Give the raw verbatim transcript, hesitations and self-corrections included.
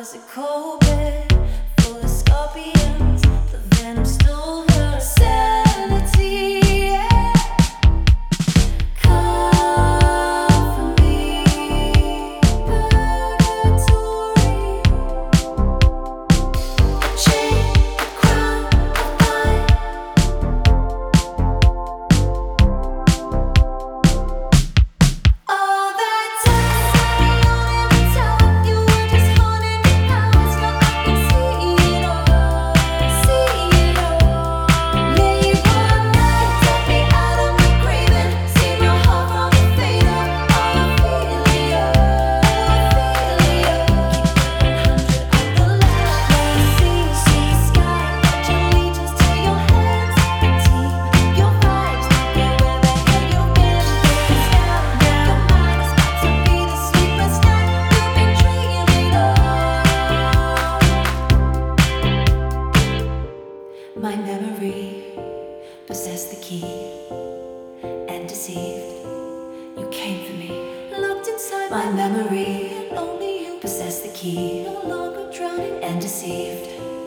was a cold bed full of scorpions. The venom stole her sanity. Yeah. Come for me, purgatory. Chain, crown of mine. All that time, every time you were just haunting the past. Now I can see it all, see it all. Late one night, take me out of my craving. See my heart from the fatal. Ophelia, Ophelia. Keep one hundred on the line. See, see sky, pledge allegiance to your hands. Team, your vibes, get where the hell you've been. It's now, now. Your mind is about to be the sleepless night you've been dreaming of. My memory possessed the key and deceived. You came for me, locked inside my memory. And only you possessed the key, no longer drowning and deceived.